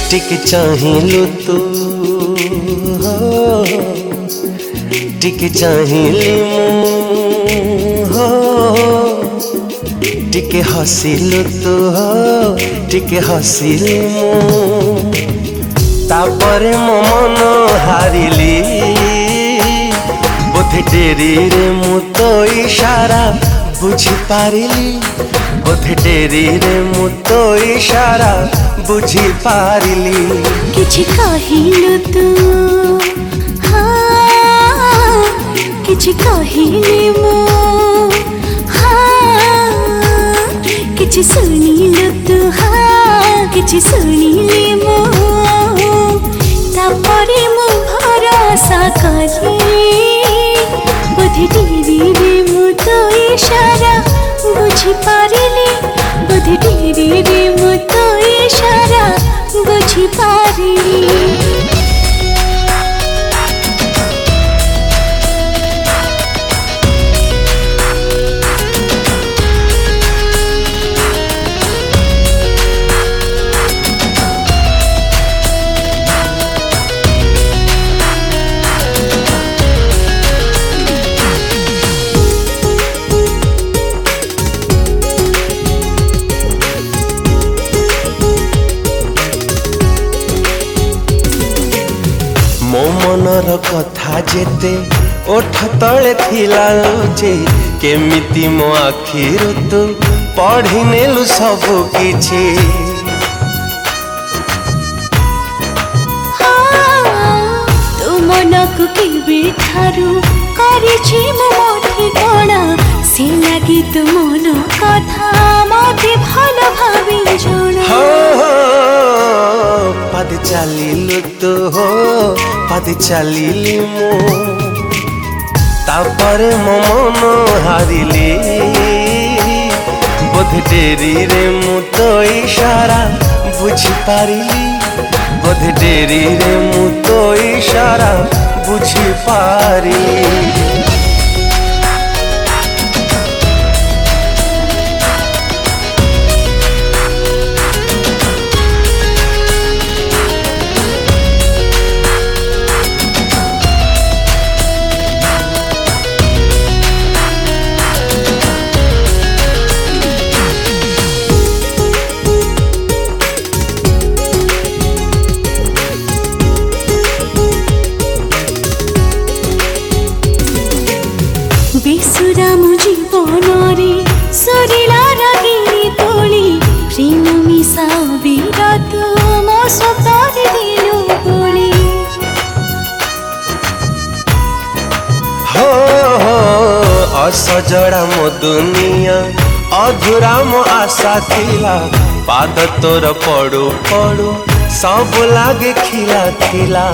टिके चाहिलु तू हो टिके चाहिली हो टिके हसिलु तू हो टिके हसिली तापरे मो मन हारिली बोधे डेरी रे मु तो इशारा बुझी पारिली बोधे डेरी रे मु तो इशारा बुझी पारिली किछि कहिलु तू हाँ किछि कहिली मु हाँ किछि सुनिलु तू हाँ किछि सुनिली मु तापरे मु भरोसा करी बोधे डेरी रे मु तो इशारा बुझी पारिली बोधे डेरी रे मु तो इशारा बुझी पारिली मो मनर कथा जेते ओठ तले थिला जे केमिति मो आखिरु तू पढ़ी नेलु सब किछि तू मनकु केबे ठारू करिछि मो ठिकाना से लागि तू मन कथा मते भलो भाबी जणा पद चलिलु तू हो पद चलिली मो तापरे मो मन हारिली बोधे डेरी रे मु तो इशारा बुझी पारिली बोधे डेरी रे मु तो इशारा बुझी पारिली बेसुराम जीवन रे सरिला रागिनी तोली प्रेम मिसा विरत मो सतर दिलु बोली हो असजड़ा मो दुनिया अधूरा मो आशा थिला पाद तोर पड़ू पड़ू सब लागे खिला खिला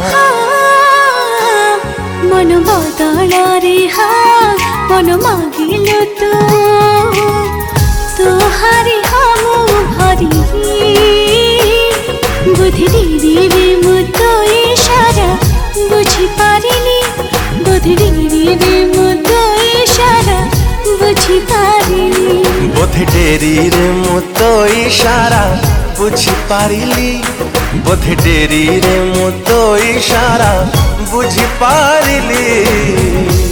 मन बदल रे हाँ मन मागिलु तू तोहारी हमु भरी बुद्धि डेरी रे मु तो इशारा बुझी पारिली बुद्धि डेरी रे मु तो इशारा बुझी पारिली बोधे डेरी रे मु तो इशारा बुझी पारिली बोधे डेरी रे मु तो इशारा बुझी पारिली।